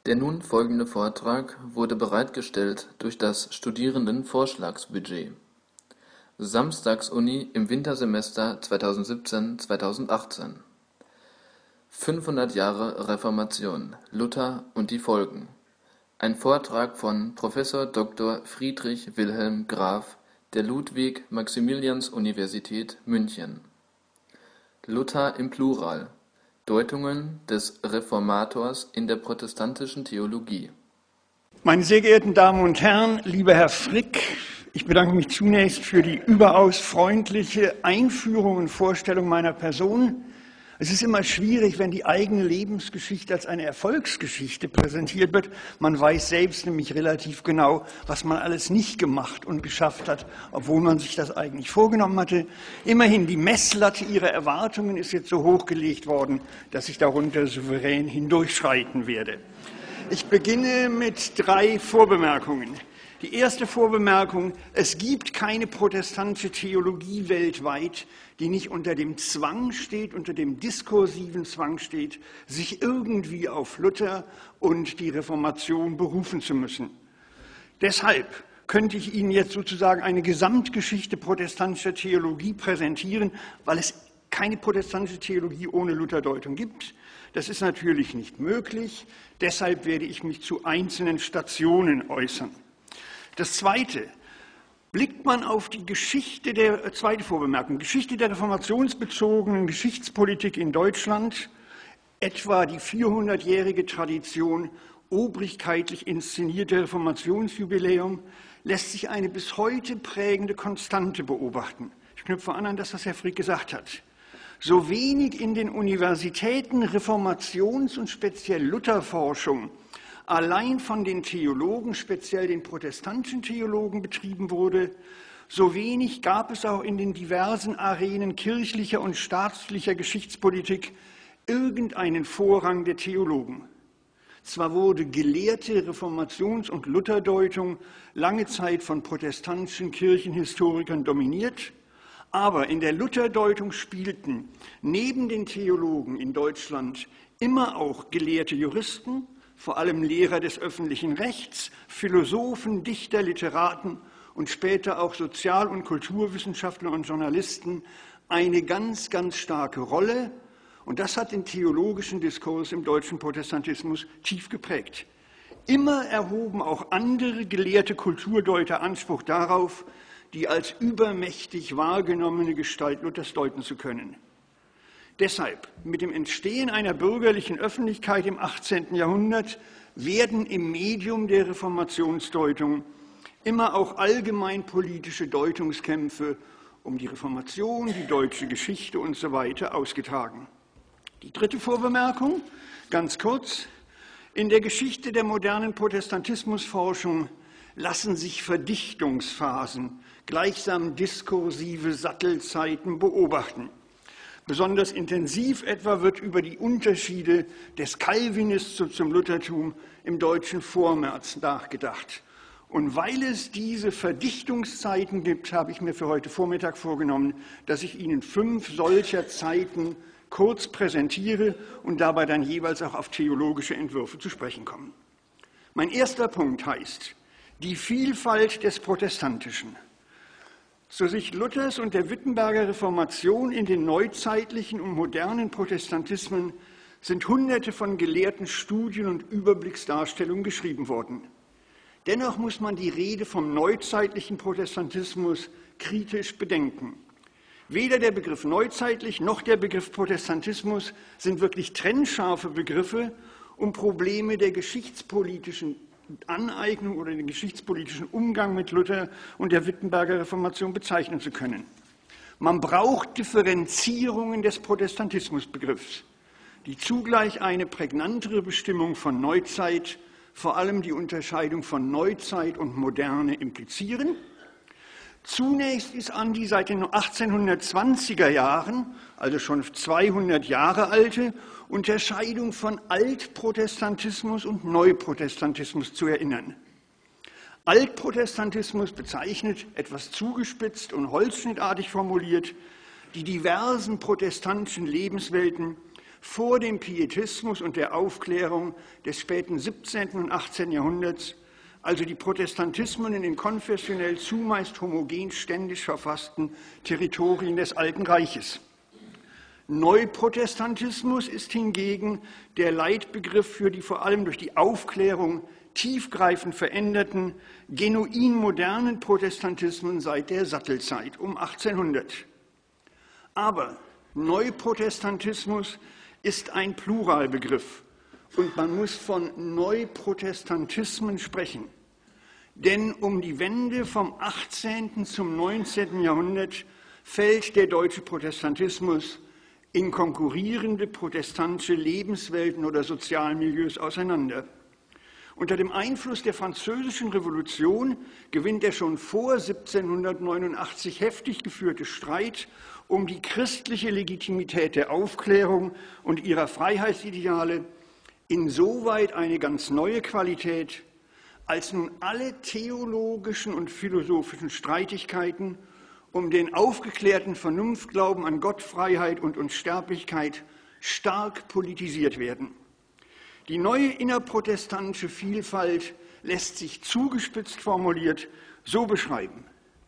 Der nun folgende Vortrag wurde bereitgestellt durch das Studierendenvorschlagsbudget. Samstagsuni im Wintersemester 2017/2018. 500 Jahre Reformation, Luther und die Folgen. Ein Vortrag von Prof. Dr. Friedrich Wilhelm Graf der Ludwig-Maximilians-Universität München. Luther im Plural. Deutungen des Reformators in der protestantischen Theologie. Meine sehr geehrten Damen und Herren, lieber Herr Frick, ich bedanke mich zunächst für die überaus freundliche Einführung und Vorstellung meiner Person. Es ist immer schwierig, wenn die eigene Lebensgeschichte als eine Erfolgsgeschichte präsentiert wird. Man weiß selbst nämlich relativ genau, was man alles nicht gemacht und geschafft hat, obwohl man sich das eigentlich vorgenommen hatte. Immerhin, die Messlatte Ihrer Erwartungen ist jetzt so hochgelegt worden, dass ich darunter souverän hindurchschreiten werde. Ich beginne mit 3 Vorbemerkungen. Die erste Vorbemerkung: Es gibt keine protestantische Theologie weltweit, die nicht unter dem Zwang steht, unter dem diskursiven Zwang steht, sich irgendwie auf Luther und die Reformation berufen zu müssen. Deshalb könnte ich Ihnen jetzt sozusagen eine Gesamtgeschichte protestantischer Theologie präsentieren, weil es keine protestantische Theologie ohne Lutherdeutung gibt. Das ist natürlich nicht möglich. Deshalb werde ich mich zu einzelnen Stationen äußern. Das Zweite: Blickt man auf die zweite Vorbemerkung, Geschichte der reformationsbezogenen Geschichtspolitik in Deutschland, etwa die 400-jährige Tradition obrigkeitlich inszenierter Reformationsjubiläum, lässt sich eine bis heute prägende Konstante beobachten. Ich knüpfe an das, was Herr Frick gesagt hat. So wenig in den Universitäten Reformations- und speziell Lutherforschung allein von den Theologen, speziell den protestantischen Theologen, betrieben wurde, so wenig gab es auch in den diversen Arenen kirchlicher und staatslicher Geschichtspolitik irgendeinen Vorrang der Theologen. Zwar wurde gelehrte Reformations- und Lutherdeutung lange Zeit von protestantischen Kirchenhistorikern dominiert, aber in der Lutherdeutung spielten neben den Theologen in Deutschland immer auch gelehrte Juristen, vor allem Lehrer des öffentlichen Rechts, Philosophen, Dichter, Literaten und später auch Sozial- und Kulturwissenschaftler und Journalisten eine ganz, ganz starke Rolle. Und das hat den theologischen Diskurs im deutschen Protestantismus tief geprägt. Immer erhoben auch andere gelehrte Kulturdeuter Anspruch darauf, die als übermächtig wahrgenommene Gestalt Luthers deuten zu können. Deshalb, mit dem Entstehen einer bürgerlichen Öffentlichkeit im 18. Jahrhundert werden im Medium der Reformationsdeutung immer auch allgemeinpolitische Deutungskämpfe um die Reformation, die deutsche Geschichte usw. ausgetragen. Die dritte Vorbemerkung, ganz kurz: In der Geschichte der modernen Protestantismusforschung lassen sich Verdichtungsphasen, gleichsam diskursive Sattelzeiten beobachten. Besonders intensiv etwa wird über die Unterschiede des Calvinismus zum Luthertum im deutschen Vormärz nachgedacht. Und weil es diese Verdichtungszeiten gibt, habe ich mir für heute Vormittag vorgenommen, dass ich Ihnen 5 solcher Zeiten kurz präsentiere und dabei dann jeweils auch auf theologische Entwürfe zu sprechen komme. Mein erster Punkt heißt: Die Vielfalt des Protestantischen. Zur Sicht Luthers und der Wittenberger Reformation in den neuzeitlichen und modernen Protestantismen sind Hunderte von gelehrten Studien und Überblicksdarstellungen geschrieben worden. Dennoch muss man die Rede vom neuzeitlichen Protestantismus kritisch bedenken. Weder der Begriff neuzeitlich noch der Begriff Protestantismus sind wirklich trennscharfe Begriffe, um Probleme der geschichtspolitischen Aneignung oder den geschichtspolitischen Umgang mit Luther und der Wittenberger Reformation bezeichnen zu können. Man braucht Differenzierungen des Protestantismusbegriffs, die zugleich eine prägnantere Bestimmung von Neuzeit, vor allem die Unterscheidung von Neuzeit und Moderne implizieren. Zunächst ist an die seit den 1820er Jahren, also schon 200 Jahre alte, Unterscheidung von Altprotestantismus und Neuprotestantismus zu erinnern. Altprotestantismus bezeichnet, etwas zugespitzt und holzschnittartig formuliert, die diversen protestantischen Lebenswelten vor dem Pietismus und der Aufklärung des späten 17. und 18. Jahrhunderts, also die Protestantismen in den konfessionell zumeist homogen ständisch verfassten Territorien des Alten Reiches. Neuprotestantismus ist hingegen der Leitbegriff für die vor allem durch die Aufklärung tiefgreifend veränderten, genuin modernen Protestantismen seit der Sattelzeit um 1800. Aber Neuprotestantismus ist ein Pluralbegriff und man muss von Neuprotestantismen sprechen. Denn um die Wende vom 18. zum 19. Jahrhundert fällt der deutsche Protestantismus in konkurrierende protestantische Lebenswelten oder Sozialmilieus auseinander. Unter dem Einfluss der Französischen Revolution gewinnt der schon vor 1789 heftig geführte Streit um die christliche Legitimität der Aufklärung und ihrer Freiheitsideale insoweit eine ganz neue Qualität, als nun alle theologischen und philosophischen Streitigkeiten um den aufgeklärten Vernunftglauben an Gott, Freiheit und Unsterblichkeit stark politisiert werden. Die neue innerprotestantische Vielfalt lässt sich zugespitzt formuliert so beschreiben.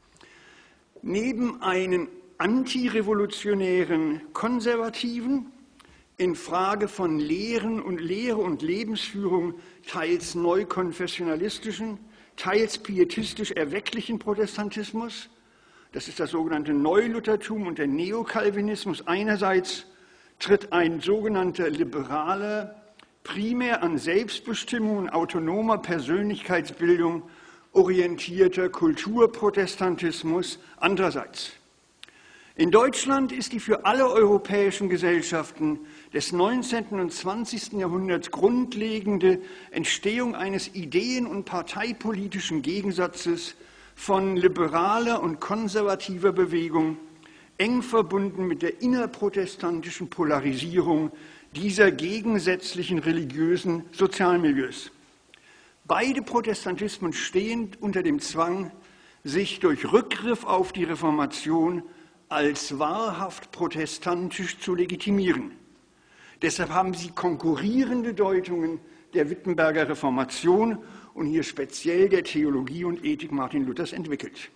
Neben einem antirevolutionären Konservativen, in Frage von Lehre und Lebensführung teils neukonfessionalistischen, teils pietistisch-erwecklichen Protestantismus, das ist das sogenannte Neuluthertum und der Neokalvinismus einerseits, tritt ein sogenannter liberaler, primär an Selbstbestimmung und autonomer Persönlichkeitsbildung orientierter Kulturprotestantismus andererseits. In Deutschland ist die für alle europäischen Gesellschaften des 19. und 20. Jahrhunderts grundlegende Entstehung eines ideen- und parteipolitischen Gegensatzes von liberaler und konservativer Bewegung eng verbunden mit der innerprotestantischen Polarisierung dieser gegensätzlichen religiösen Sozialmilieus. Beide Protestantismen stehen unter dem Zwang, sich durch Rückgriff auf die Reformation als wahrhaft protestantisch zu legitimieren. Deshalb haben sie konkurrierende Deutungen der Wittenberger Reformation und hier speziell der Theologie und Ethik Martin Luthers entwickelt.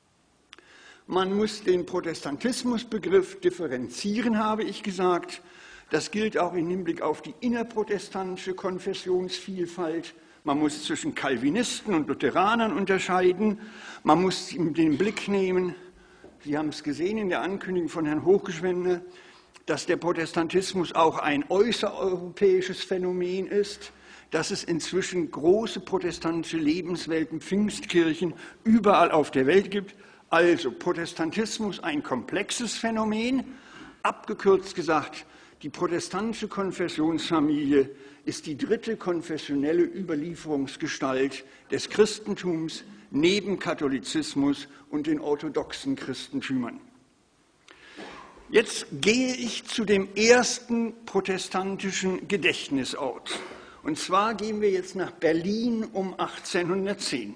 Man muss den Protestantismusbegriff differenzieren, habe ich gesagt. Das gilt auch im Hinblick auf die innerprotestantische Konfessionsvielfalt. Man muss zwischen Calvinisten und Lutheranern unterscheiden. Man muss in den Blick nehmen, Sie haben es gesehen in der Ankündigung von Herrn Hochgeschwender, dass der Protestantismus auch ein äußereuropäisches Phänomen ist, dass es inzwischen große protestantische Lebenswelten, Pfingstkirchen überall auf der Welt gibt. Also Protestantismus ein komplexes Phänomen, abgekürzt gesagt, die protestantische Konfessionsfamilie ist die dritte konfessionelle Überlieferungsgestalt des Christentums neben Katholizismus und den orthodoxen Christentümern. Jetzt gehe ich zu dem ersten protestantischen Gedächtnisort. Und zwar gehen wir jetzt nach Berlin um 1810.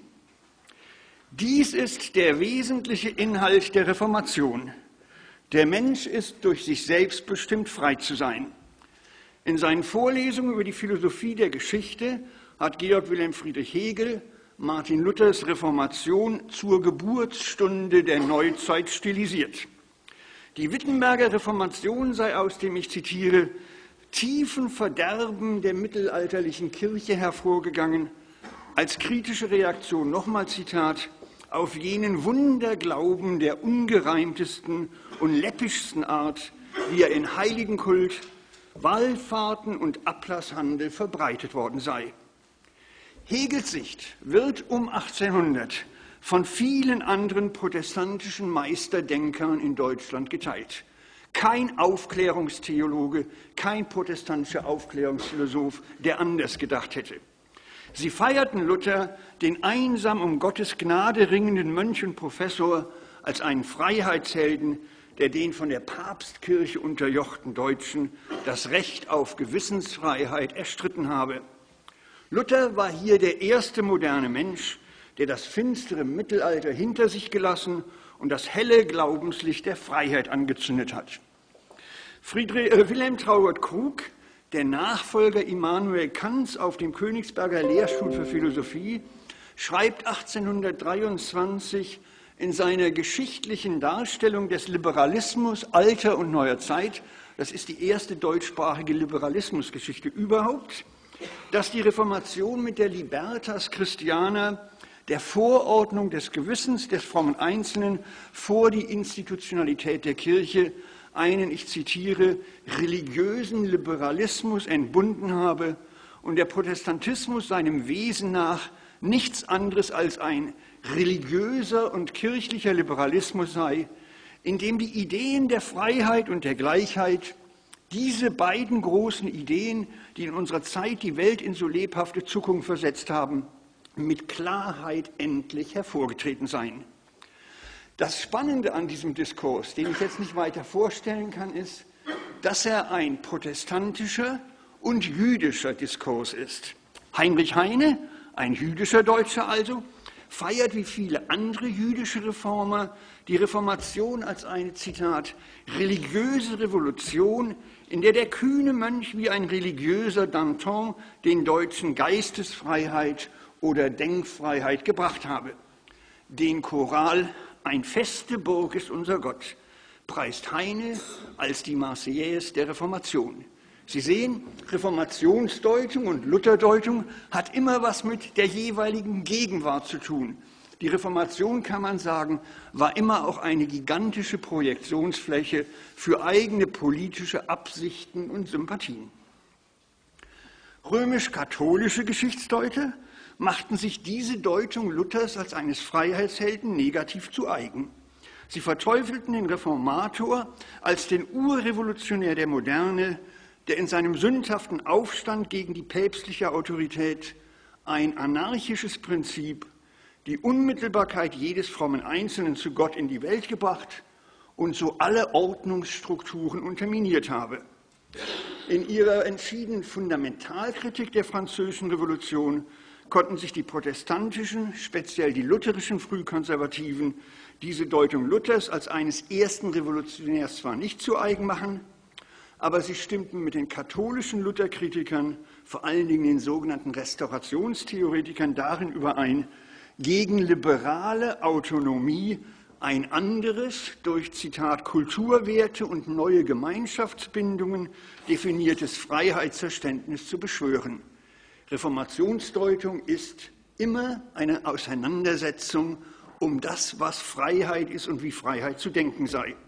Dies ist der wesentliche Inhalt der Reformation. Der Mensch ist durch sich selbst bestimmt, frei zu sein. In seinen Vorlesungen über die Philosophie der Geschichte hat Georg Wilhelm Friedrich Hegel Martin Luthers Reformation zur Geburtsstunde der Neuzeit stilisiert. Die Wittenberger Reformation sei aus dem, ich zitiere, tiefen Verderben der mittelalterlichen Kirche hervorgegangen, als kritische Reaktion, nochmal Zitat, auf jenen Wunderglauben der ungereimtesten und läppischsten Art, wie er in Heiligenkult, Wallfahrten und Ablasshandel verbreitet worden sei. Hegels Sicht wird um 1800 von vielen anderen protestantischen Meisterdenkern in Deutschland geteilt. Kein Aufklärungstheologe, kein protestantischer Aufklärungsphilosoph, der anders gedacht hätte. Sie feierten Luther, den einsam um Gottes Gnade ringenden Mönch und Professor, als einen Freiheitshelden, der den von der Papstkirche unterjochten Deutschen das Recht auf Gewissensfreiheit erstritten habe. Luther war hier der erste moderne Mensch, der das finstere Mittelalter hinter sich gelassen und das helle Glaubenslicht der Freiheit angezündet hat. Wilhelm Traugott-Krug, der Nachfolger Immanuel Kants auf dem Königsberger Lehrstuhl für Philosophie, schreibt 1823 in seiner geschichtlichen Darstellung des Liberalismus alter und neuer Zeit, das ist die erste deutschsprachige Liberalismusgeschichte überhaupt, dass die Reformation mit der Libertas Christiana, der Vorordnung des Gewissens des frommen Einzelnen vor die Institutionalität der Kirche, einen, ich zitiere, religiösen Liberalismus entbunden habe und der Protestantismus seinem Wesen nach nichts anderes als ein religiöser und kirchlicher Liberalismus sei, in dem die Ideen der Freiheit und der Gleichheit, diese beiden großen Ideen, die in unserer Zeit die Welt in so lebhafte Zukunft versetzt haben, mit Klarheit endlich hervorgetreten seien. Das Spannende an diesem Diskurs, den ich jetzt nicht weiter vorstellen kann, ist, dass er ein protestantischer und jüdischer Diskurs ist. Heinrich Heine, ein jüdischer Deutscher also, feiert wie viele andere jüdische Reformer die Reformation als eine, Zitat, religiöse Revolution, in der der kühne Mönch wie ein religiöser Danton den Deutschen Geistesfreiheit oder Denkfreiheit gebracht habe. Den Choral "Ein feste Burg ist unser Gott" preist Heine als die Marseillaise der Reformation. Sie sehen, Reformationsdeutung und Lutherdeutung hat immer was mit der jeweiligen Gegenwart zu tun. Die Reformation, kann man sagen, war immer auch eine gigantische Projektionsfläche für eigene politische Absichten und Sympathien. Römisch-katholische Geschichtsdeutler machten sich diese Deutung Luthers als eines Freiheitshelden negativ zu eigen. Sie verteufelten den Reformator als den Urrevolutionär der Moderne, der in seinem sündhaften Aufstand gegen die päpstliche Autorität ein anarchisches Prinzip, die Unmittelbarkeit jedes frommen Einzelnen zu Gott in die Welt gebracht und so alle Ordnungsstrukturen unterminiert habe. In ihrer entschiedenen Fundamentalkritik der Französischen Revolution konnten sich die protestantischen, speziell die lutherischen Frühkonservativen, diese Deutung Luthers als eines ersten Revolutionärs zwar nicht zu eigen machen, aber sie stimmten mit den katholischen Lutherkritikern, vor allen Dingen den sogenannten Restaurationstheoretikern, darin überein, gegen liberale Autonomie ein anderes, durch, Zitat, Kulturwerte und neue Gemeinschaftsbindungen definiertes Freiheitsverständnis zu beschwören. Reformationsdeutung ist immer eine Auseinandersetzung um das, was Freiheit ist und wie Freiheit zu denken sei.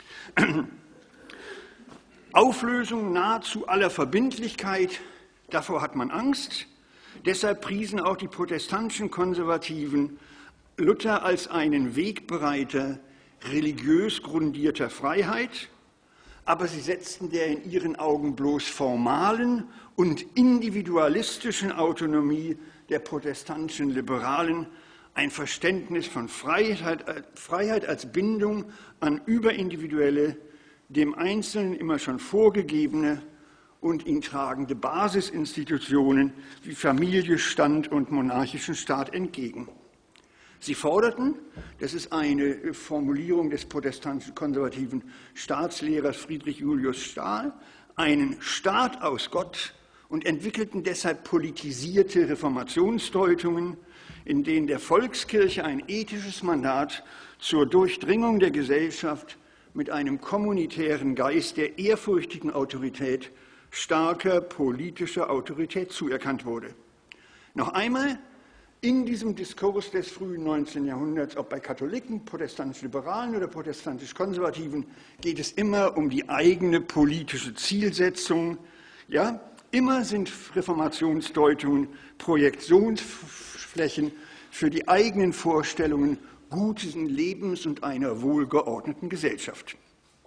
Auflösung nahezu aller Verbindlichkeit, davor hat man Angst. Deshalb priesen auch die protestantischen Konservativen Luther als einen Wegbereiter religiös grundierter Freiheit, aber sie setzten der in ihren Augen bloß formalen und individualistischen Autonomie der protestantischen Liberalen ein Verständnis von Freiheit als Bindung an überindividuelle, dem Einzelnen immer schon vorgegebene und ihn tragende Basisinstitutionen wie Familie, Stand und monarchischen Staat entgegen. Sie forderten, das ist eine Formulierung des protestantischen konservativen Staatslehrers Friedrich Julius Stahl, einen Staat aus Gott und entwickelten deshalb politisierte Reformationsdeutungen, in denen der Volkskirche ein ethisches Mandat zur Durchdringung der Gesellschaft mit einem kommunitären Geist der ehrfurchtigen Autorität, starker politischer Autorität zuerkannt wurde. Noch einmal, in diesem Diskurs des frühen 19. Jahrhunderts, ob bei Katholiken, protestantisch-liberalen oder protestantisch-konservativen, geht es immer um die eigene politische Zielsetzung. Ja, immer sind Reformationsdeutungen Projektionsflächen für die eigenen Vorstellungen guten Lebens und einer wohlgeordneten Gesellschaft.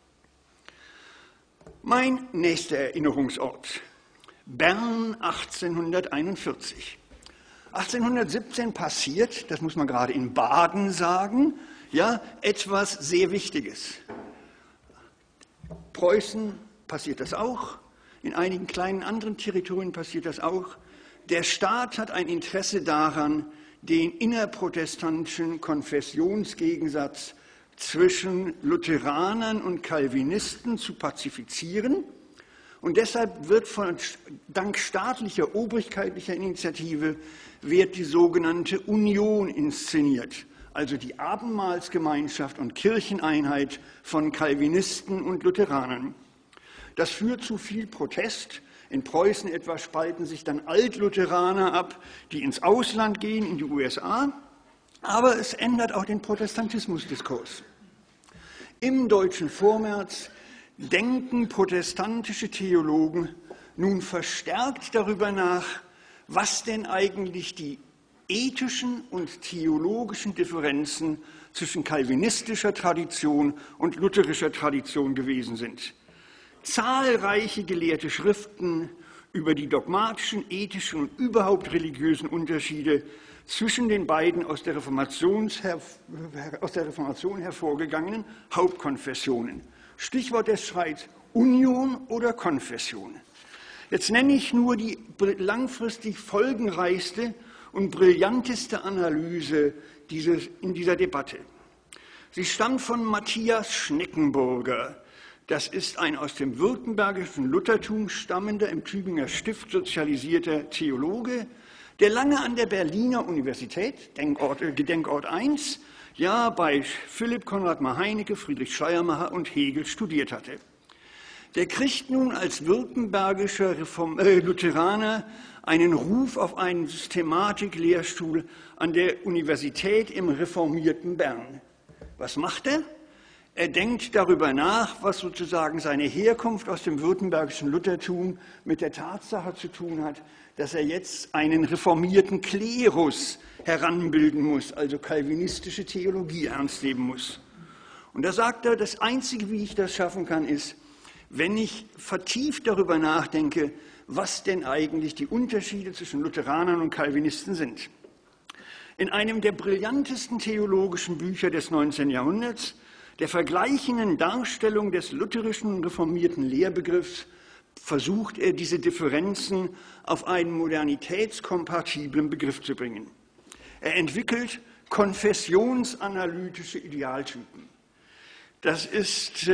Mein nächster Erinnerungsort, Bern 1841. 1817 passiert, das muss man gerade in Baden sagen, ja, etwas sehr Wichtiges. Preußen passiert das auch, in einigen kleinen anderen Territorien passiert das auch. Der Staat hat ein Interesse daran, den innerprotestantischen Konfessionsgegensatz zwischen Lutheranern und Calvinisten zu pazifizieren. Und deshalb wird dank staatlicher, obrigkeitlicher Initiative die sogenannte Union inszeniert, also die Abendmahlsgemeinschaft und Kircheneinheit von Calvinisten und Lutheranern. Das führt zu viel Protest. In Preußen etwa spalten sich dann Altlutheraner ab, die ins Ausland gehen, in die USA. Aber es ändert auch den Protestantismusdiskurs. Im deutschen Vormärz denken protestantische Theologen nun verstärkt darüber nach, was denn eigentlich die ethischen und theologischen Differenzen zwischen calvinistischer Tradition und lutherischer Tradition gewesen sind. Zahlreiche gelehrte Schriften über die dogmatischen, ethischen und überhaupt religiösen Unterschiede zwischen den beiden aus der Reformation hervorgegangenen Hauptkonfessionen. Stichwort des Streits Union oder Konfession. Jetzt nenne ich nur die langfristig folgenreichste und brillanteste Analyse in dieser Debatte. Sie stammt von Matthias Schneckenburger. Das ist ein aus dem württembergischen Luthertum stammender, im Tübinger Stift sozialisierter Theologe, der lange an der Berliner Universität, Gedenkort 1, ja bei Philipp Konrad Maheinecke, Friedrich Schleiermacher und Hegel studiert hatte. Der kriegt nun als württembergischer Lutheraner einen Ruf auf einen Systematik-Lehrstuhl an der Universität im reformierten Bern. Was macht er? Er denkt darüber nach, was sozusagen seine Herkunft aus dem württembergischen Luthertum mit der Tatsache zu tun hat, dass er jetzt einen reformierten Klerus heranbilden muss, also calvinistische Theologie ernst nehmen muss. Und da sagt er, das Einzige, wie ich das schaffen kann, ist, wenn ich vertieft darüber nachdenke, was denn eigentlich die Unterschiede zwischen Lutheranern und Calvinisten sind. In einem der brillantesten theologischen Bücher des 19. Jahrhunderts, der vergleichenden Darstellung des lutherischen und reformierten Lehrbegriffs, versucht er, diese Differenzen auf einen modernitätskompatiblen Begriff zu bringen. Er entwickelt konfessionsanalytische Idealtypen. Das ist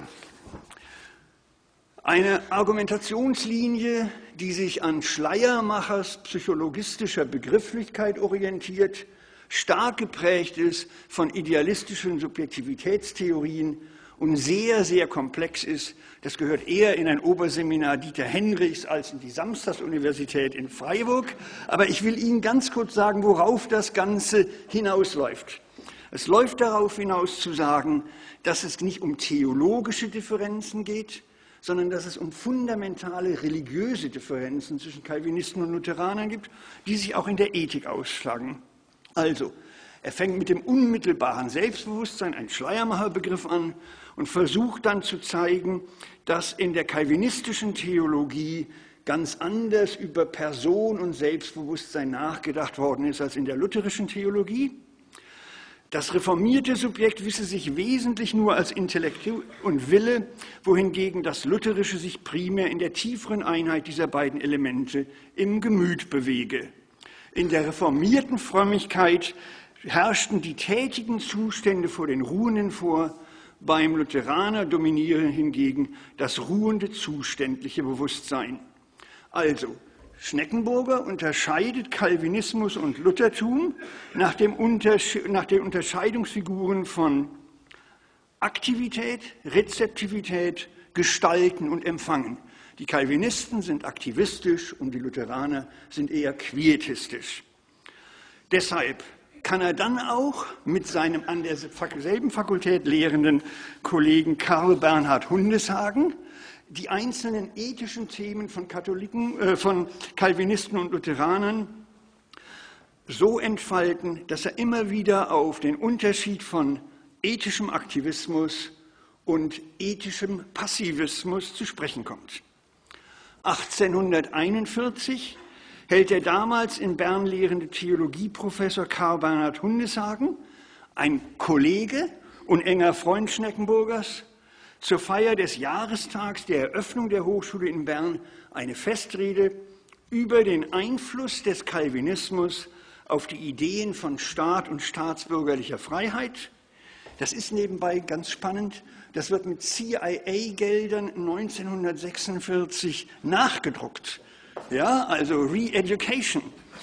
eine Argumentationslinie, die sich an Schleiermachers psychologistischer Begrifflichkeit orientiert, stark geprägt ist von idealistischen Subjektivitätstheorien und sehr, sehr komplex ist. Das gehört eher in ein Oberseminar Dieter Henrichs als in die Samstagsuniversität in Freiburg. Aber ich will Ihnen ganz kurz sagen, worauf das Ganze hinausläuft. Es läuft darauf hinaus zu sagen, dass es nicht um theologische Differenzen geht, sondern dass es um fundamentale religiöse Differenzen zwischen Calvinisten und Lutheranern gibt, die sich auch in der Ethik ausschlagen. Also, er fängt mit dem unmittelbaren Selbstbewusstsein, ein Schleiermacher-Begriff, an und versucht dann zu zeigen, dass in der calvinistischen Theologie ganz anders über Person und Selbstbewusstsein nachgedacht worden ist als in der lutherischen Theologie. Das reformierte Subjekt wisse sich wesentlich nur als Intellekt und Wille, wohingegen das Lutherische sich primär in der tieferen Einheit dieser beiden Elemente im Gemüt bewege. In der reformierten Frömmigkeit herrschten die tätigen Zustände vor den Ruhenden vor, beim Lutheraner dominiere hingegen das ruhende, zuständliche Bewusstsein. Also, Schneckenburger unterscheidet Calvinismus und Luthertum nach den Unterscheidungsfiguren von Aktivität, Rezeptivität, Gestalten und Empfangen. Die Calvinisten sind aktivistisch und die Lutheraner sind eher quietistisch. Deshalb kann er dann auch mit seinem an derselben Fakultät lehrenden Kollegen Karl Bernhard Hundeshagen die einzelnen ethischen Themen von Calvinisten und Lutheranern so entfalten, dass er immer wieder auf den Unterschied von ethischem Aktivismus und ethischem Passivismus zu sprechen kommt. 1841 hält der damals in Bern lehrende Theologieprofessor Karl Bernhard Hundeshagen, ein Kollege und enger Freund Schneckenburgers, zur Feier des Jahrestags der Eröffnung der Hochschule in Bern eine Festrede über den Einfluss des Calvinismus auf die Ideen von Staat und staatsbürgerlicher Freiheit, Das ist nebenbei ganz spannend. Das wird mit CIA-Geldern 1946 nachgedruckt. Ja, also Re-Education.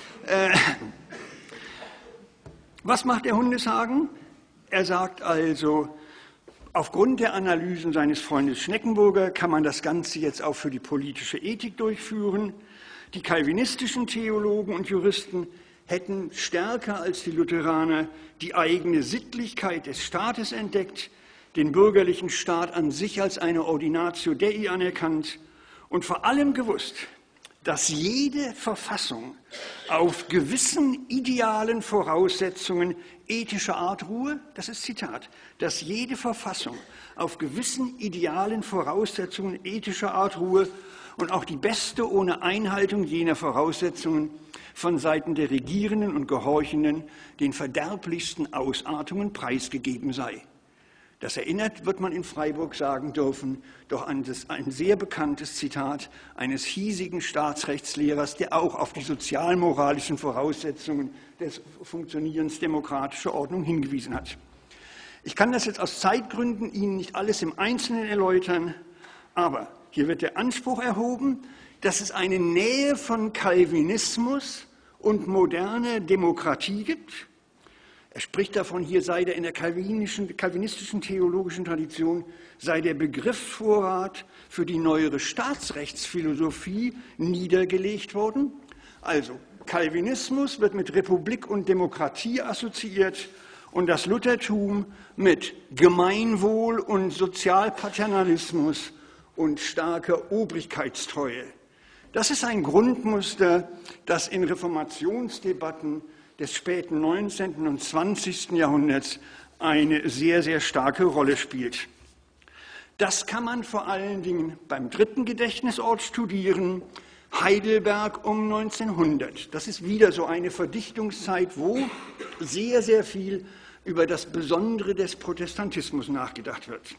Was macht der Hundeshagen? Er sagt also, aufgrund der Analysen seines Freundes Schneckenburger kann man das Ganze jetzt auch für die politische Ethik durchführen. Die calvinistischen Theologen und Juristen hätten stärker als die Lutheraner die eigene Sittlichkeit des Staates entdeckt, den bürgerlichen Staat an sich als eine Ordinatio Dei anerkannt und vor allem gewusst, dass jede Verfassung auf gewissen idealen Voraussetzungen ethischer Art ruhe, das ist Zitat, dass jede Verfassung auf gewissen idealen Voraussetzungen ethischer Art ruhe und auch die beste ohne Einhaltung jener Voraussetzungen von Seiten der Regierenden und Gehorchenden den verderblichsten Ausartungen preisgegeben sei. Das erinnert, wird man in Freiburg sagen dürfen, doch an ein sehr bekanntes Zitat eines hiesigen Staatsrechtslehrers, der auch auf die sozialmoralischen Voraussetzungen des Funktionierens demokratischer Ordnung hingewiesen hat. Ich kann das jetzt aus Zeitgründen Ihnen nicht alles im Einzelnen erläutern, aber hier wird der Anspruch erhoben, dass es eine Nähe von Calvinismus und moderner Demokratie gibt. Er spricht davon, hier sei der in der calvinistischen theologischen Tradition, sei der Begriffsvorrat für die neuere Staatsrechtsphilosophie niedergelegt worden. Also Calvinismus wird mit Republik und Demokratie assoziiert und das Luthertum mit Gemeinwohl und Sozialpaternalismus und starker Obrigkeitstreue. Das ist ein Grundmuster, das in Reformationsdebatten des späten 19. und 20. Jahrhunderts eine sehr, sehr starke Rolle spielt. Das kann man vor allen Dingen beim dritten Gedächtnisort studieren, Heidelberg um 1900. Das ist wieder so eine Verdichtungszeit, wo sehr, sehr viel über das Besondere des Protestantismus nachgedacht wird.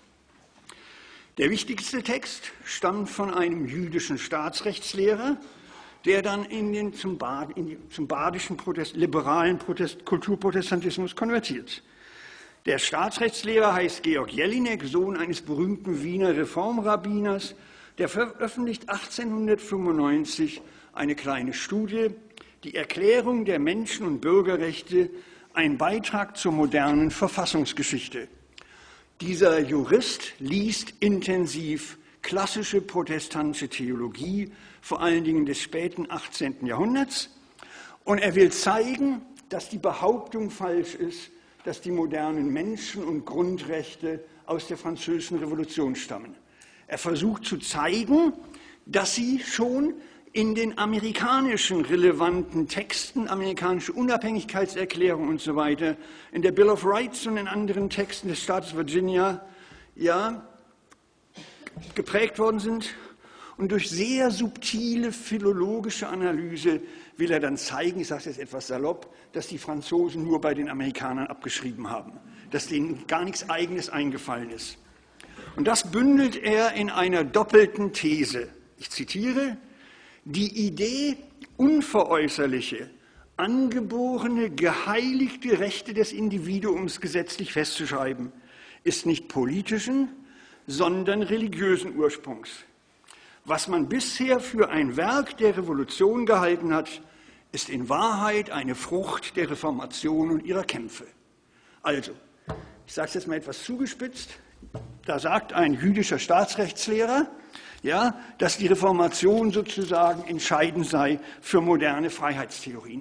Der wichtigste Text stammt von einem jüdischen Staatsrechtslehrer, der dann zum badischen liberalen Kulturprotestantismus konvertiert. Der Staatsrechtslehrer heißt Georg Jelinek, Sohn eines berühmten Wiener Reformrabbiners. Der veröffentlicht 1895 eine kleine Studie, die Erklärung der Menschen- und Bürgerrechte, ein Beitrag zur modernen Verfassungsgeschichte. Dieser Jurist liest intensiv klassische protestantische Theologie, vor allen Dingen des späten 18. Jahrhunderts. Und er will zeigen, dass die Behauptung falsch ist, dass die modernen Menschen- und Grundrechte aus der Französischen Revolution stammen. Er versucht zu zeigen, dass sie schon in den amerikanischen relevanten Texten, amerikanische Unabhängigkeitserklärung und so weiter, in der Bill of Rights und in anderen Texten des Staates Virginia, ja, geprägt worden sind. Und durch sehr subtile philologische Analyse will er dann zeigen, ich sage es jetzt etwas salopp, dass die Franzosen nur bei den Amerikanern abgeschrieben haben, dass denen gar nichts Eigenes eingefallen ist. Und das bündelt er in einer doppelten These. Ich zitiere: Die Idee, unveräußerliche, angeborene, geheiligte Rechte des Individuums gesetzlich festzuschreiben, ist nicht politischen, sondern religiösen Ursprungs. Was man bisher für ein Werk der Revolution gehalten hat, ist in Wahrheit eine Frucht der Reformation und ihrer Kämpfe. Also, ich sage es jetzt mal etwas zugespitzt, da sagt ein jüdischer Staatsrechtslehrer, ja, dass die Reformation sozusagen entscheidend sei für moderne Freiheitstheorien.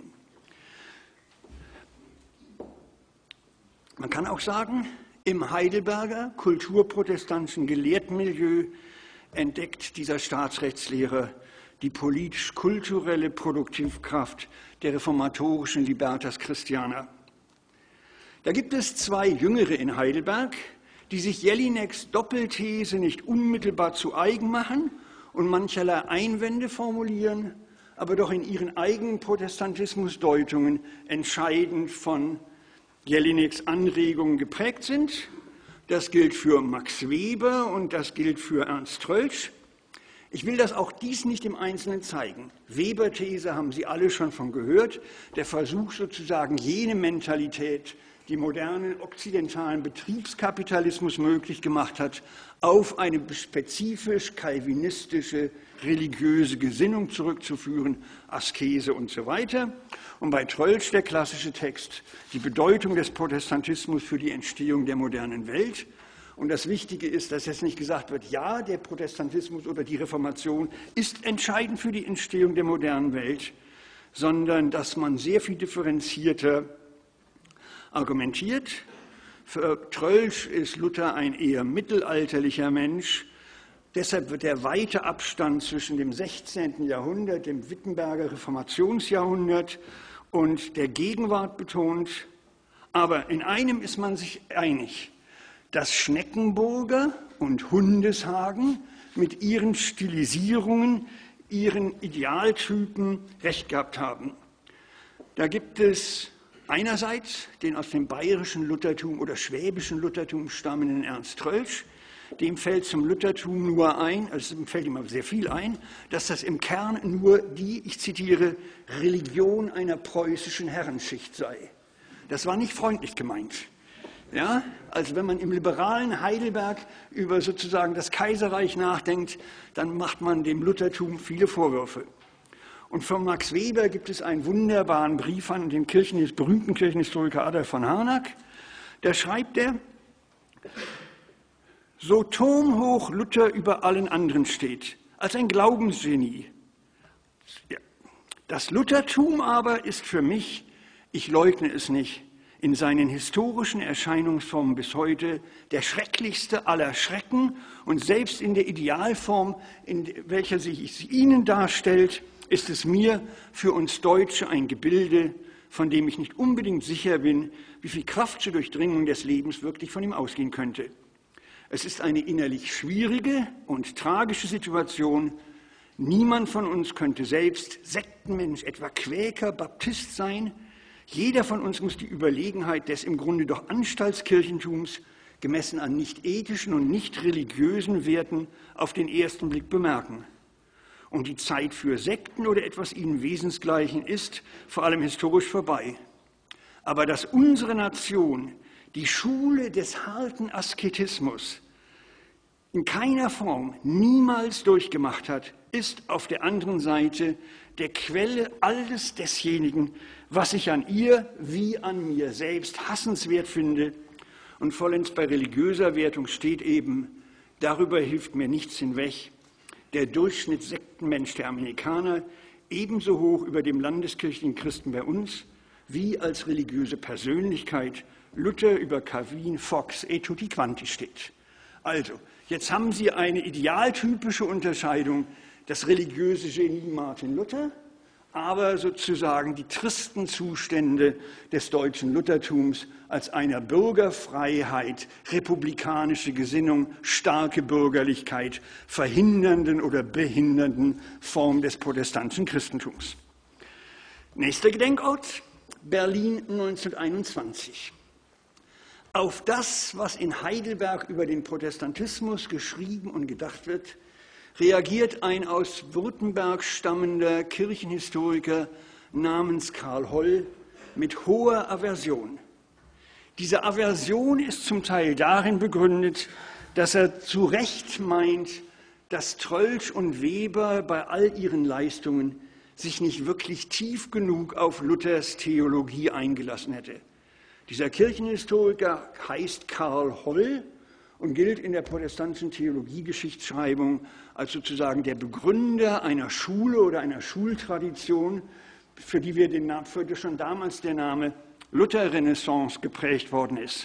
Man kann auch sagen, im Heidelberger kulturprotestantischen Gelehrtenmilieu entdeckt dieser Staatsrechtslehrer die politisch-kulturelle Produktivkraft der reformatorischen Libertas Christiana. Da gibt es zwei Jüngere in Heidelberg, die sich Jelineks Doppelthese nicht unmittelbar zu eigen machen und mancherlei Einwände formulieren, aber doch in ihren eigenen Protestantismusdeutungen entscheidend von Jelineks Anregungen geprägt sind. Das gilt für Max Weber und das gilt für Ernst Troeltsch. Ich will das auch dies nicht im Einzelnen zeigen. Weber-These haben Sie alle schon von gehört, der Versuch sozusagen jene Mentalität, die modernen okzidentalen Betriebskapitalismus möglich gemacht hat, auf eine spezifisch kalvinistische, religiöse Gesinnung zurückzuführen, Askese und so weiter. Und bei Trölsch der klassische Text, die Bedeutung des Protestantismus für die Entstehung der modernen Welt. Und das Wichtige ist, dass jetzt nicht gesagt wird, ja, der Protestantismus oder die Reformation ist entscheidend für die Entstehung der modernen Welt, sondern dass man sehr viel differenzierter argumentiert. Für Trölsch ist Luther ein eher mittelalterlicher Mensch. Deshalb wird der weite Abstand zwischen dem 16. Jahrhundert, dem Wittenberger Reformationsjahrhundert und der Gegenwart betont. Aber in einem ist man sich einig, dass Schneckenburger und Hundeshagen mit ihren Stilisierungen, ihren Idealtypen recht gehabt haben. Da gibt es einerseits den aus dem bayerischen Luthertum oder schwäbischen Luthertum stammenden Ernst Trölsch. Dem fällt zum Luthertum nur ein, also es fällt ihm aber sehr viel ein, dass das im Kern nur die, ich zitiere, Religion einer preußischen Herrenschicht sei. Das war nicht freundlich gemeint. Ja, also wenn man im liberalen Heidelberg über sozusagen das Kaiserreich nachdenkt, dann macht man dem Luthertum viele Vorwürfe. Und von Max Weber gibt es einen wunderbaren Brief an den berühmten Kirchenhistoriker Adolf von Harnack. Da schreibt er, so turmhoch Luther über allen anderen steht, als ein Glaubensgenie. Das Luthertum aber ist für mich, ich leugne es nicht, in seinen historischen Erscheinungsformen bis heute der schrecklichste aller Schrecken und selbst in der Idealform, in welcher sich es Ihnen darstellt, ist es mir für uns Deutsche ein Gebilde, von dem ich nicht unbedingt sicher bin, wie viel Kraft zur Durchdringung des Lebens wirklich von ihm ausgehen könnte. Es ist eine innerlich schwierige und tragische Situation. Niemand von uns könnte selbst Sektenmensch, etwa Quäker, Baptist sein. Jeder von uns muss die Überlegenheit des im Grunde doch Anstaltskirchentums, gemessen an nicht ethischen und nicht religiösen Werten, auf den ersten Blick bemerken. Und die Zeit für Sekten oder etwas ihnen Wesensgleichen ist vor allem historisch vorbei. Aber dass unsere Nation die Schule des harten Asketismus in keiner Form niemals durchgemacht hat, ist auf der anderen Seite der Quelle alles desjenigen, was ich an ihr wie an mir selbst hassenswert finde. Und vollends bei religiöser Wertung steht eben, darüber hilft mir nichts hinweg, der Durchschnittssektenmensch der Amerikaner ebenso hoch über dem landeskirchlichen Christen bei uns, wie als religiöse Persönlichkeit Luther über Calvin, Fox et tutti quanti steht. Also, jetzt haben Sie eine idealtypische Unterscheidung, das religiöse Genie Martin Luther, aber sozusagen die tristen Zustände des deutschen Luthertums als einer Bürgerfreiheit, republikanische Gesinnung, starke Bürgerlichkeit verhindernden oder behindernden Form des protestantischen Christentums. Nächster Gedenkort, Berlin 1921. Auf das, was in Heidelberg über den Protestantismus geschrieben und gedacht wird, reagiert ein aus Württemberg stammender Kirchenhistoriker namens Karl Holl mit hoher Aversion. Diese Aversion ist zum Teil darin begründet, dass er zu Recht meint, dass Trölsch und Weber bei all ihren Leistungen sich nicht wirklich tief genug auf Luthers Theologie eingelassen hätte. Dieser Kirchenhistoriker heißt Karl Holl und gilt in der protestantischen Theologiegeschichtsschreibung als sozusagen der Begründer einer Schule oder einer Schultradition, für die schon damals der Name Lutherrenaissance geprägt worden ist.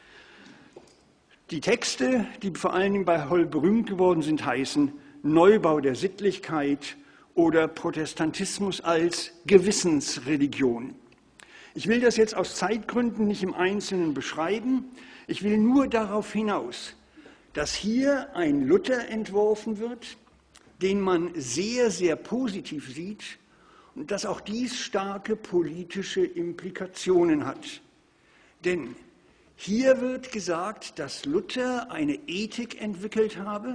Die Texte, die vor allen Dingen bei Holl berühmt geworden sind, heißen Neubau der Sittlichkeit oder Protestantismus als Gewissensreligion. Ich will das jetzt aus Zeitgründen nicht im Einzelnen beschreiben. Ich will nur darauf hinaus, dass hier ein Luther entworfen wird, den man sehr, sehr positiv sieht und dass auch dies starke politische Implikationen hat. Denn hier wird gesagt, dass Luther eine Ethik entwickelt habe,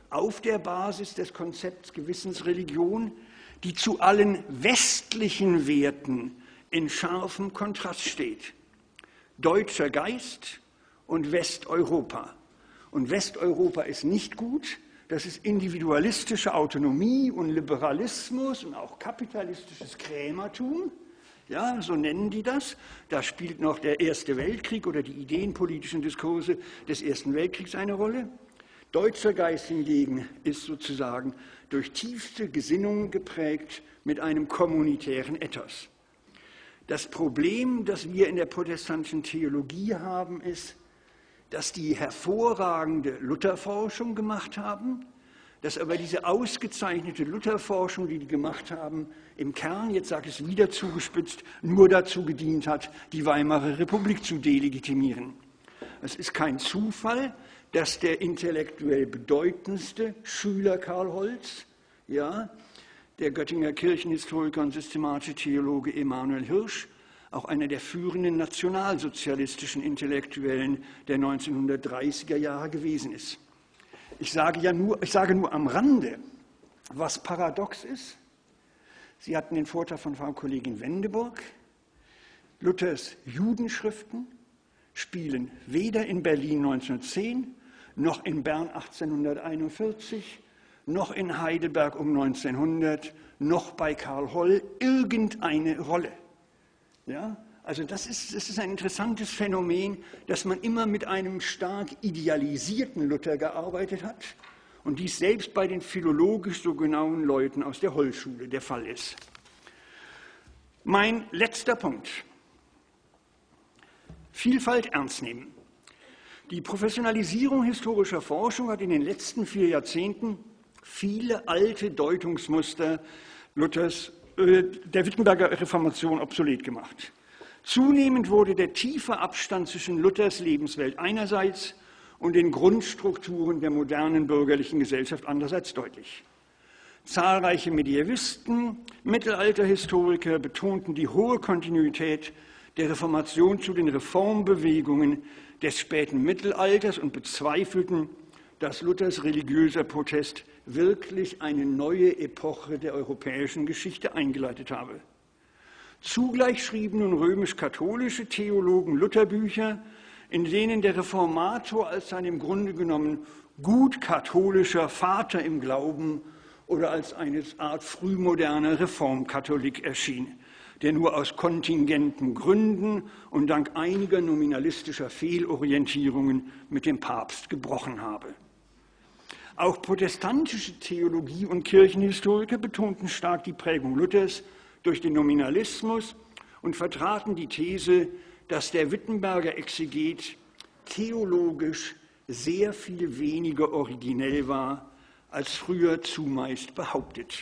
auf der Basis des Konzepts Gewissensreligion, die zu allen westlichen Werten in scharfem Kontrast steht. Deutscher Geist und Westeuropa. Und Westeuropa ist nicht gut, das ist individualistische Autonomie und Liberalismus und auch kapitalistisches Krämertum. Ja, so nennen die das. Da spielt noch der Erste Weltkrieg oder die ideenpolitischen Diskurse des Ersten Weltkriegs eine Rolle. Deutscher Geist hingegen ist sozusagen durch tiefste Gesinnung geprägt mit einem kommunitären Ethos. Das Problem, das wir in der protestantischen Theologie haben, ist, dass die hervorragende Lutherforschung gemacht haben, dass aber diese ausgezeichnete Lutherforschung, die gemacht haben, im Kern, jetzt sage ich es wieder zugespitzt, nur dazu gedient hat, die Weimarer Republik zu delegitimieren. Es ist kein Zufall, dass der intellektuell bedeutendste Schüler Karl Holz, ja, der Göttinger Kirchenhistoriker und systematische Theologe Emanuel Hirsch, auch einer der führenden nationalsozialistischen Intellektuellen der 1930er Jahre gewesen ist. Ich sage nur am Rande, was paradox ist. Sie hatten den Vortrag von Frau Kollegin Wendeburg. Luthers Judenschriften spielen weder in Berlin 1910, noch in Bern 1841, noch in Heidelberg um 1900, noch bei Karl Holl irgendeine Rolle. Ja? Also das ist ein interessantes Phänomen, dass man immer mit einem stark idealisierten Luther gearbeitet hat und dies selbst bei den philologisch so genauen Leuten aus der Holl-Schule der Fall ist. Mein letzter Punkt. Vielfalt ernst nehmen. Die Professionalisierung historischer Forschung hat in den letzten 4 Jahrzehnten viele alte Deutungsmuster Luthers, der Wittenberger Reformation obsolet gemacht. Zunehmend wurde der tiefe Abstand zwischen Luthers Lebenswelt einerseits und den Grundstrukturen der modernen bürgerlichen Gesellschaft andererseits deutlich. Zahlreiche Mediävisten, Mittelalterhistoriker betonten die hohe Kontinuität der Reformation zu den Reformbewegungen des späten Mittelalters und bezweifelten, dass Luthers religiöser Protest wirklich eine neue Epoche der europäischen Geschichte eingeleitet habe. Zugleich schrieben nun römisch-katholische Theologen Lutherbücher, in denen der Reformator als sein im Grunde genommen gut katholischer Vater im Glauben oder als eine Art frühmoderner Reformkatholik erschien, der nur aus kontingenten Gründen und dank einiger nominalistischer Fehlorientierungen mit dem Papst gebrochen habe. Auch protestantische Theologie und Kirchenhistoriker betonten stark die Prägung Luthers durch den Nominalismus und vertraten die These, dass der Wittenberger Exeget theologisch sehr viel weniger originell war, als früher zumeist behauptet.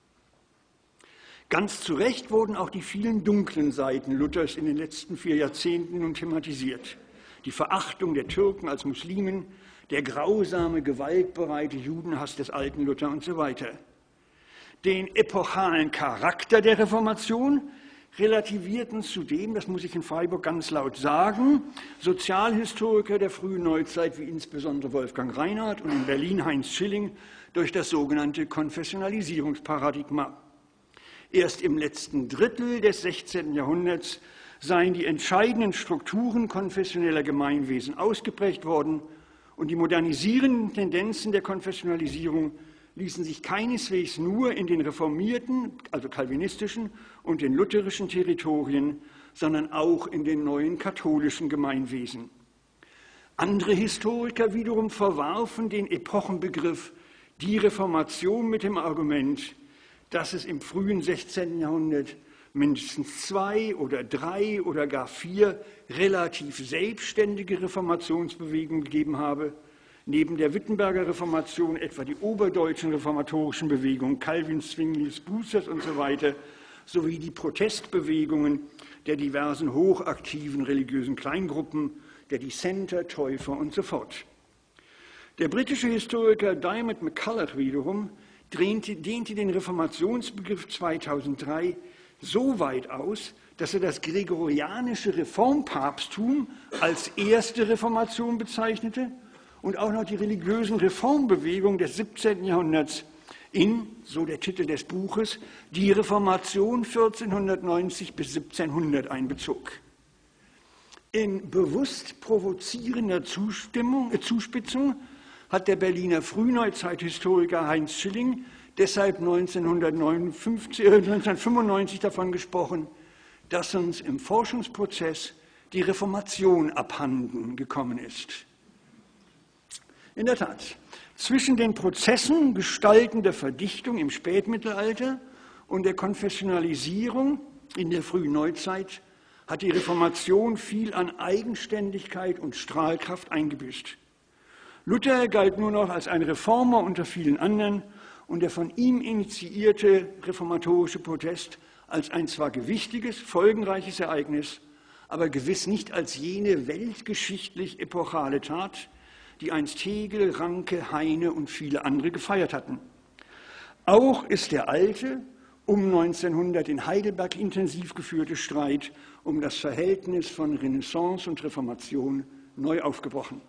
Ganz zu Recht wurden auch die vielen dunklen Seiten Luthers in den letzten 4 Jahrzehnten nun thematisiert. Die Verachtung der Türken als Muslimen, der grausame, gewaltbereite Judenhass des alten Luther und so weiter. Den epochalen Charakter der Reformation relativierten zudem, das muss ich in Freiburg ganz laut sagen, Sozialhistoriker der frühen Neuzeit wie insbesondere Wolfgang Reinhardt und in Berlin Heinz Schilling durch das sogenannte Konfessionalisierungsparadigma. Erst im letzten Drittel des 16. Jahrhunderts seien die entscheidenden Strukturen konfessioneller Gemeinwesen ausgeprägt worden und die modernisierenden Tendenzen der Konfessionalisierung ließen sich keineswegs nur in den reformierten, also calvinistischen und den lutherischen Territorien, sondern auch in den neuen katholischen Gemeinwesen. Andere Historiker wiederum verwarfen den Epochenbegriff die Reformation mit dem Argument, dass es im frühen 16. Jahrhundert mindestens 2 oder 3 oder gar 4 relativ selbstständige Reformationsbewegungen gegeben habe, neben der Wittenberger Reformation etwa die oberdeutschen reformatorischen Bewegungen Calvins, Zwinglis, Bucers und so weiter, sowie die Protestbewegungen der diversen hochaktiven religiösen Kleingruppen, der Dissenter, Täufer und so fort. Der britische Historiker Diarmaid MacCulloch wiederum dehnte den Reformationsbegriff 2003 so weit aus, dass er das gregorianische Reformpapsttum als erste Reformation bezeichnete und auch noch die religiösen Reformbewegungen des 17. Jahrhunderts in, so der Titel des Buches, die Reformation 1490 bis 1700 einbezog. In bewusst provozierender Zuspitzung hat der Berliner Frühneuzeithistoriker Heinz Schilling deshalb 1995 davon gesprochen, dass uns im Forschungsprozess die Reformation abhanden gekommen ist. In der Tat, zwischen den Prozessen gestaltender Verdichtung im Spätmittelalter und der Konfessionalisierung in der frühen Neuzeit hat die Reformation viel an Eigenständigkeit und Strahlkraft eingebüßt. Luther galt nur noch als ein Reformer unter vielen anderen und der von ihm initiierte reformatorische Protest als ein zwar gewichtiges, folgenreiches Ereignis, aber gewiss nicht als jene weltgeschichtlich epochale Tat, die einst Hegel, Ranke, Heine und viele andere gefeiert hatten. Auch ist der alte, um 1900 in Heidelberg intensiv geführte Streit um das Verhältnis von Renaissance und Reformation neu aufgebrochen.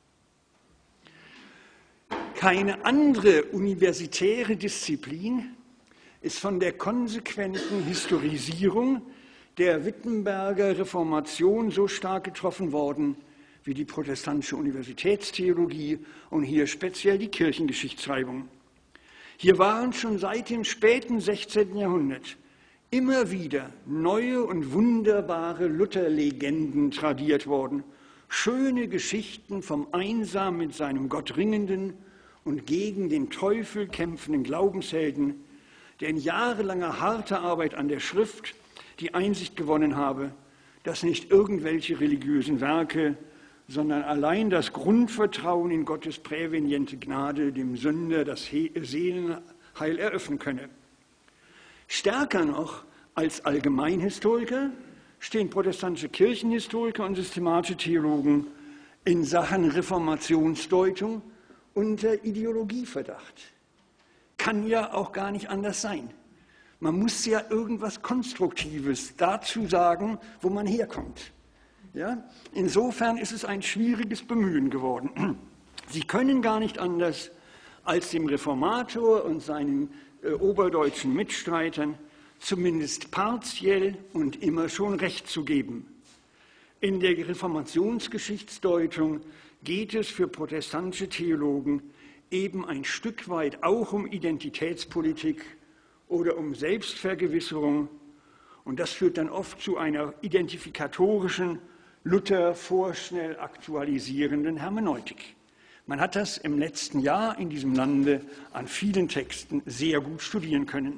Keine andere universitäre Disziplin ist von der konsequenten Historisierung der Wittenberger Reformation so stark getroffen worden wie die protestantische Universitätstheologie und hier speziell die Kirchengeschichtsschreibung. Hier waren schon seit dem späten 16. Jahrhundert immer wieder neue und wunderbare Lutherlegenden tradiert worden, schöne Geschichten vom einsam mit seinem Gott ringenden und gegen den Teufel kämpfenden Glaubenshelden, der in jahrelanger harter Arbeit an der Schrift die Einsicht gewonnen habe, dass nicht irgendwelche religiösen Werke, sondern allein das Grundvertrauen in Gottes präveniente Gnade dem Sünder das Seelenheil eröffnen könne. Stärker noch als Allgemeinhistoriker stehen protestantische Kirchenhistoriker und systematische Theologen in Sachen Reformationsdeutung unter Ideologieverdacht. Kann ja auch gar nicht anders sein. Man muss ja irgendwas Konstruktives dazu sagen, wo man herkommt. Ja? Insofern ist es ein schwieriges Bemühen geworden. Sie können gar nicht anders, als dem Reformator und seinen oberdeutschen Mitstreitern zumindest partiell und immer schon Recht zu geben. In der Reformationsgeschichtsdeutung geht es für protestantische Theologen eben ein Stück weit auch um Identitätspolitik oder um Selbstvergewisserung. Und das führt dann oft zu einer identifikatorischen, Luther vorschnell aktualisierenden Hermeneutik. Man hat das im letzten Jahr in diesem Lande an vielen Texten sehr gut studieren können.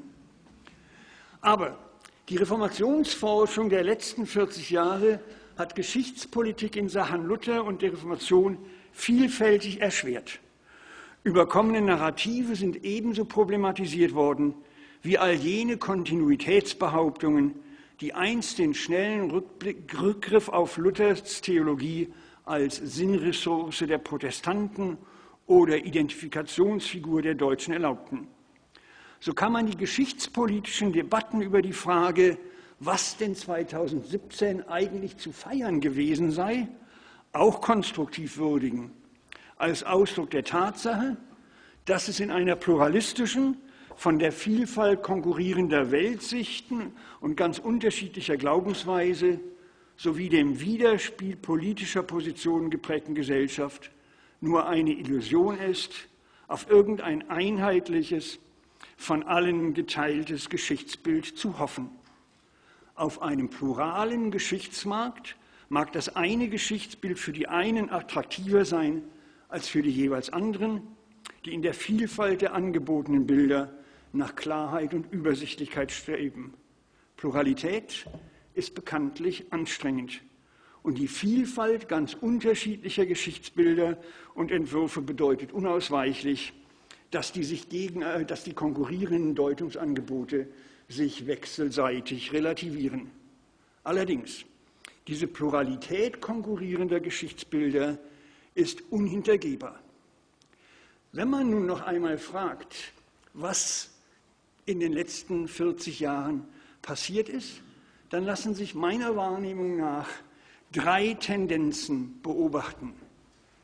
Aber die Reformationsforschung der letzten 40 Jahre hat Geschichtspolitik in Sachen Luther und der Reformation vielfältig erschwert. Überkommene Narrative sind ebenso problematisiert worden wie all jene Kontinuitätsbehauptungen, die einst den schnellen Rückgriff auf Luthers Theologie als Sinnressource der Protestanten oder Identifikationsfigur der Deutschen erlaubten. So kann man die geschichtspolitischen Debatten über die Frage, was denn 2017 eigentlich zu feiern gewesen sei, auch konstruktiv würdigen, als Ausdruck der Tatsache, dass es in einer pluralistischen, von der Vielfalt konkurrierender Weltsichten und ganz unterschiedlicher Glaubensweise sowie dem Widerspiel politischer Positionen geprägten Gesellschaft nur eine Illusion ist, auf irgendein einheitliches, von allen geteiltes Geschichtsbild zu hoffen. Auf einem pluralen Geschichtsmarkt mag das eine Geschichtsbild für die einen attraktiver sein als für die jeweils anderen, die in der Vielfalt der angebotenen Bilder nach Klarheit und Übersichtlichkeit streben. Pluralität ist bekanntlich anstrengend und die Vielfalt ganz unterschiedlicher Geschichtsbilder und Entwürfe bedeutet unausweichlich, dass die konkurrierenden Deutungsangebote sich wechselseitig relativieren. Allerdings, diese Pluralität konkurrierender Geschichtsbilder ist unhintergehbar. Wenn man nun noch einmal fragt, was in den letzten 40 Jahren passiert ist, dann lassen sich meiner Wahrnehmung nach 3 Tendenzen beobachten.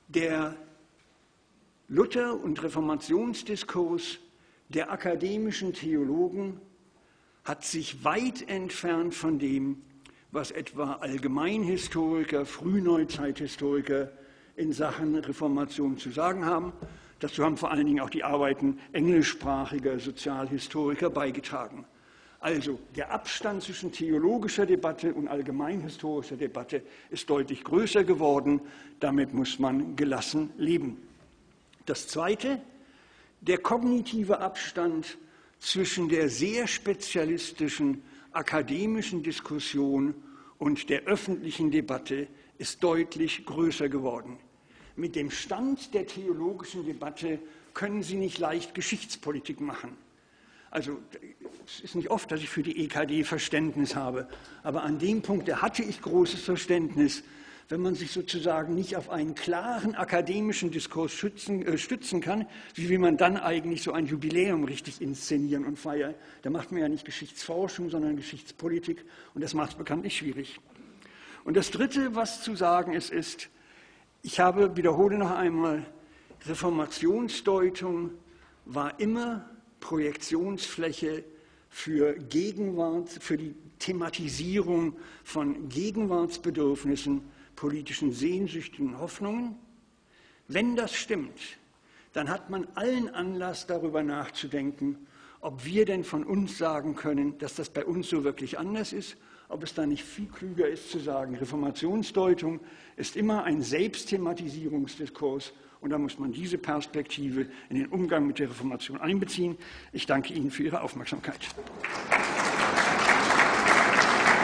Der Luther- und Reformationsdiskurs der akademischen Theologen hat sich weit entfernt von dem, was etwa Allgemeinhistoriker, Frühneuzeithistoriker in Sachen Reformation zu sagen haben. Dazu haben vor allen Dingen auch die Arbeiten englischsprachiger Sozialhistoriker beigetragen. Also der Abstand zwischen theologischer Debatte und allgemeinhistorischer Debatte ist deutlich größer geworden. Damit muss man gelassen leben. Das Zweite, der kognitive Abstand zwischen der sehr spezialistischen akademischen Diskussion und der öffentlichen Debatte ist deutlich größer geworden. Mit dem Stand der theologischen Debatte können Sie nicht leicht Geschichtspolitik machen. Also es ist nicht oft, dass ich für die EKD Verständnis habe, aber an dem Punkt, da hatte ich großes Verständnis. Wenn man sich sozusagen nicht auf einen klaren akademischen Diskurs stützen kann, wie will man dann eigentlich so ein Jubiläum richtig inszenieren und feiern? Da macht man ja nicht Geschichtsforschung, sondern Geschichtspolitik und das macht es bekanntlich schwierig. Und das Dritte, was zu sagen ist, ich wiederhole noch einmal, Reformationsdeutung war immer Projektionsfläche für Gegenwart, für die Thematisierung von Gegenwartsbedürfnissen, politischen Sehnsüchten und Hoffnungen. Wenn das stimmt, dann hat man allen Anlass, darüber nachzudenken, ob wir denn von uns sagen können, dass das bei uns so wirklich anders ist, ob es da nicht viel klüger ist zu sagen, Reformationsdeutung ist immer ein Selbstthematisierungsdiskurs und da muss man diese Perspektive in den Umgang mit der Reformation einbeziehen. Ich danke Ihnen für Ihre Aufmerksamkeit.